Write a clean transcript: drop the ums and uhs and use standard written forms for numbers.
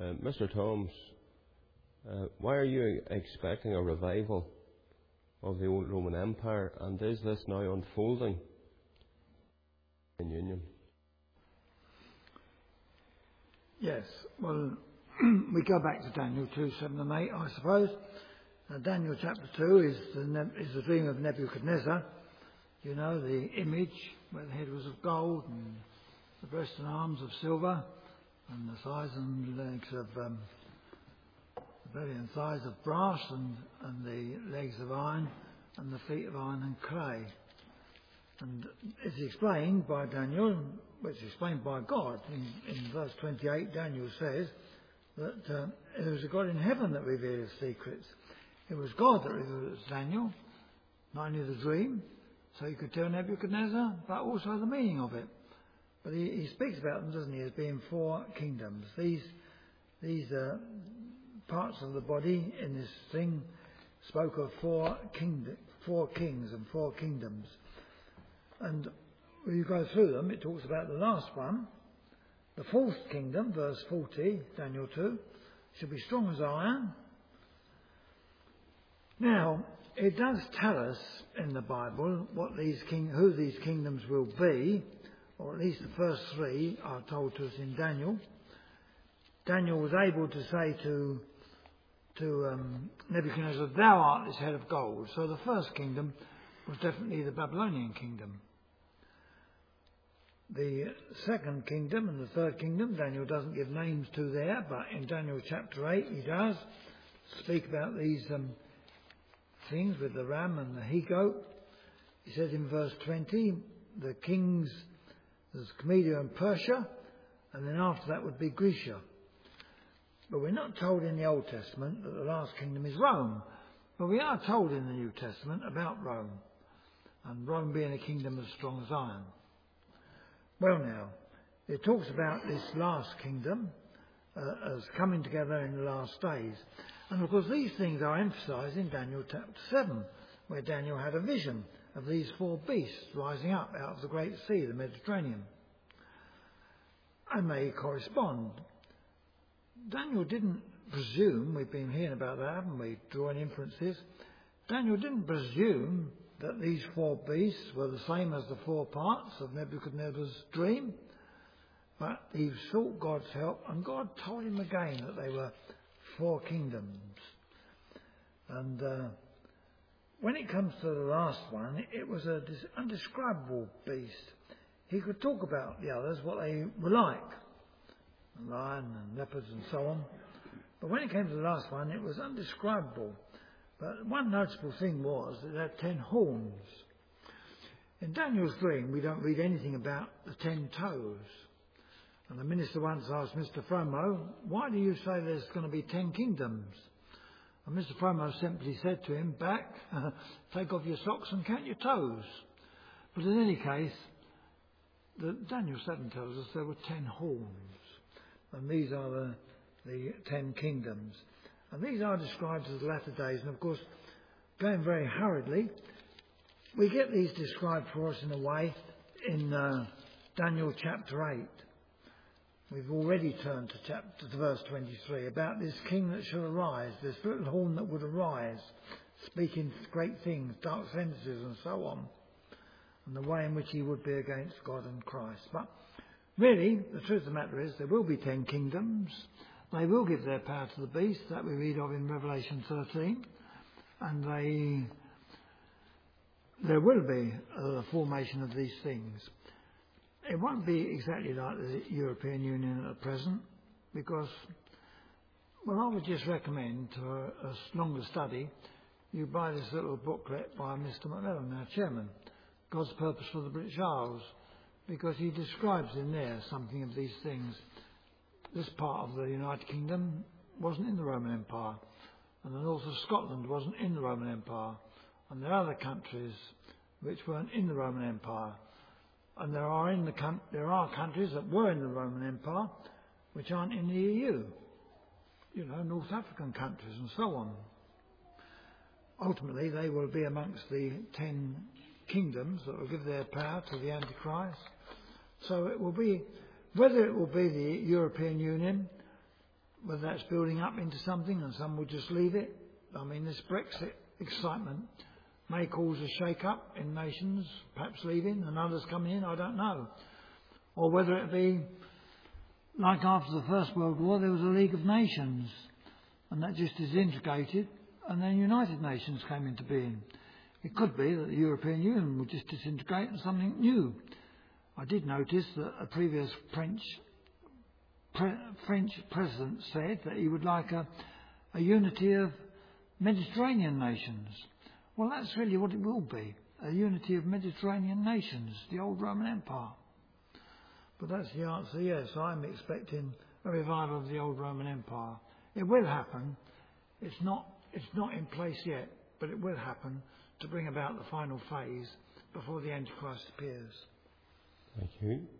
Mr. Toms, why are you expecting a revival of the old Roman Empire, and is this now unfolding in Union? Yes, well, we go back to Daniel 2, 7 and 8, I suppose. Daniel chapter 2 is the dream of Nebuchadnezzar. You know, the image where the head was of gold and the breast and arms of silver and the thighs and legs of the belly and thighs of brass and the legs of iron and the feet of iron and clay. And it's explained by Daniel, which is explained by God. In verse 28, Daniel says that there was a God in heaven that revealed secrets. It was God that revealed it to Daniel, not only the dream, so he could tell Nebuchadnezzar, but also the meaning of it. But he speaks about them, doesn't he, as being four kingdoms. These parts of the body in this thing spoke of four kings and four kingdoms. And when you go through them, it talks about the last one, the fourth kingdom, verse 40, Daniel 2, shall be strong as iron. Now, it does tell us in the Bible who these kingdoms will be, or at least the first three are told to us in Daniel. Daniel was able to say to Nebuchadnezzar, "Thou art this head of gold." So the first kingdom was definitely the Babylonian kingdom. The second kingdom and the third kingdom, Daniel doesn't give names to there, but in Daniel chapter 8 he does speak about these things with the ram and the he-goat. He says in verse 20, the kings, there's Media and Persia, and then after that would be Grecia. But we're not told in the Old Testament that the last kingdom is Rome. But we are told in the New Testament about Rome, and Rome being a kingdom as strong as iron. Well now, it talks about this last kingdom as coming together in the last days. And of course these things are emphasised in Daniel chapter 7, where Daniel had a vision of these four beasts rising up out of the Great Sea, the Mediterranean. And they correspond. Daniel didn't presume, we've been hearing about that, haven't we, drawing inferences. Daniel didn't presume that these four beasts were the same as the four parts of Nebuchadnezzar's dream, but he sought God's help, and God told him again that they were four kingdoms. And when it comes to the last one, it was an undescribable beast. He could talk about the others, what they were like, lion and leopards and so on. But when it came to the last one, it was undescribable. But one noticeable thing was that it had 10 horns. In Daniel's dream, we don't read anything about the 10 toes. And the minister once asked Mr. Fromo, "Why do you say there's going to be 10 kingdoms?" And Mr. Fromo simply said to him, "Back, take off your socks and count your toes." But in any case, Daniel 7 tells us there were 10 horns. And these are the 10 kingdoms. And these are described as the latter days. And of course, going very hurriedly, we get these described for us in a way in Daniel chapter 8. We've already turned to verse 23 about this king that shall arise, this little horn that would arise, speaking great things, dark sentences and so on, and the way in which he would be against God and Christ. But really, the truth of the matter is there will be 10 kingdoms. They will give their power to the beast, that we read of in Revelation 13, and there will be a formation of these things. It won't be exactly like the European Union at present, because, well, I would just recommend to a longer study, you buy this little booklet by Mr. Macmillan, our chairman, God's Purpose for the British Isles, because he describes in there something of these things. This part of the United Kingdom wasn't in the Roman Empire, and the north of Scotland wasn't in the Roman Empire, and there are other countries which weren't in the Roman Empire. And there are countries that were in the Roman Empire which aren't in the EU. You know, North African countries and so on. Ultimately, they will be amongst the 10 kingdoms that will give their power to the Antichrist. So it will be, whether it will be the European Union, whether that's building up into something and some will just leave it. I mean, this Brexit excitement may cause a shake-up in nations, perhaps leaving and others coming in, I don't know. Or whether it be like after the First World War, there was a League of Nations, and that just disintegrated, and then United Nations came into being. It could be that the European Union would just disintegrate and something new. I did notice that a previous French president said that he would like a unity of Mediterranean nations. Well, that's really what it will be, a unity of Mediterranean nations, the old Roman Empire. But that's the answer, yes, I'm expecting a revival of the old Roman Empire. It will happen. It's not in place yet, but it will happen to bring about the final phase before the Antichrist appears. Thank you.